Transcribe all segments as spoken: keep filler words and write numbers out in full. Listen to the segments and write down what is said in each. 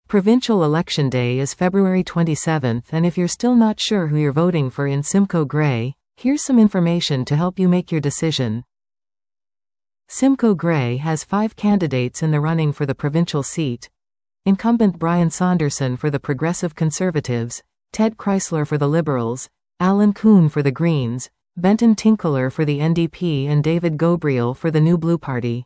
Provincial election day is February twenty-seventh, and if you're still not sure who you're voting for in Simcoe Grey, here's some information to help you make your decision. Simcoe Grey has five candidates in the running for the provincial seat. Incumbent Brian Saunderson for the Progressive Conservatives, Ted Chrysler for the Liberals, Alan Kuhn for the Greens, Benton Tinkler for the N D P and David Gabriel for the New Blue Party.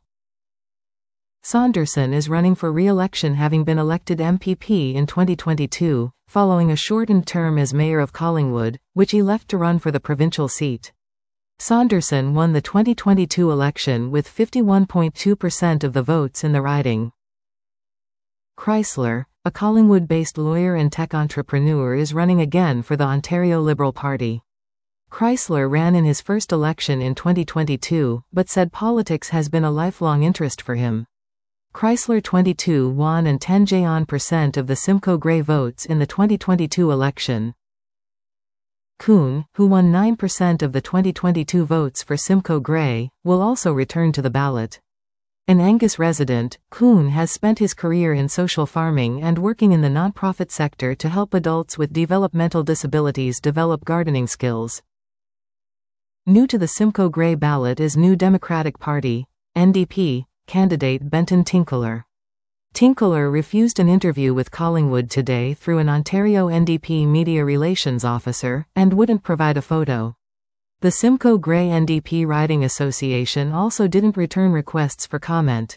Saunderson is running for re-election, having been elected M P P in twenty twenty-two, following a shortened term as mayor of Collingwood, which he left to run for the provincial seat. Saunderson won the twenty twenty-two election with fifty-one point two percent of the votes in the riding. Chrysler, a Collingwood-based lawyer and tech entrepreneur, is running again for the Ontario Liberal Party. Chrysler ran in his first election in twenty twenty-two, but said politics has been a lifelong interest for him. Chrysler twenty-two won and ten percent of the Simcoe Grey votes in the twenty twenty-two election. Kuhn, who won nine percent of the twenty twenty-two votes for Simcoe Grey, will also return to the ballot. An Angus resident, Kuhn has spent his career in social farming and working in the non-profit sector to help adults with developmental disabilities develop gardening skills. New to the Simcoe Grey ballot is New Democratic Party, N D P, candidate Benton Tinkler. Tinkler refused an interview with Collingwood today through an Ontario N D P media relations officer, and wouldn't provide a photo. The Simcoe Grey N D P Riding Association also didn't return requests for comment.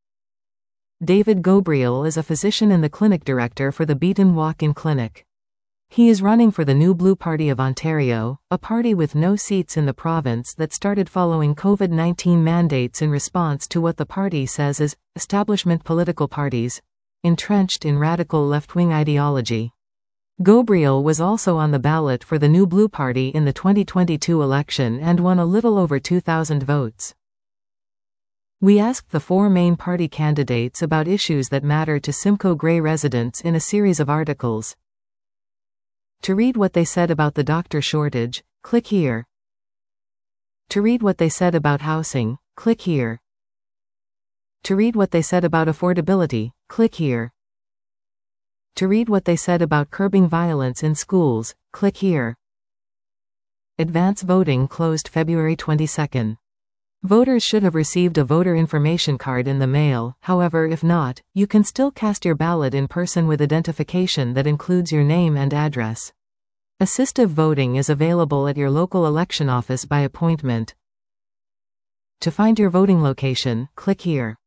David Gabriel is a physician and the clinic director for the Beaton Walk-in Clinic. He is running for the New Blue Party of Ontario, a party with no seats in the province that started following COVID nineteen mandates in response to what the party says is establishment political parties, entrenched in radical left-wing ideology. Gabriel was also on the ballot for the New Blue Party in the twenty twenty-two election and won a little over two thousand votes. We asked the four main party candidates about issues that matter to Simcoe Grey residents in a series of articles. To read what they said about the doctor shortage, click here. To read what they said about housing, click here. To read what they said about affordability, click here. To read what they said about curbing violence in schools, click here. Advance voting closed February twenty-second. Voters should have received a voter information card in the mail. However, if not, you can still cast your ballot in person with identification that includes your name and address. Assistive voting is available at your local election office by appointment. To find your voting location, click here.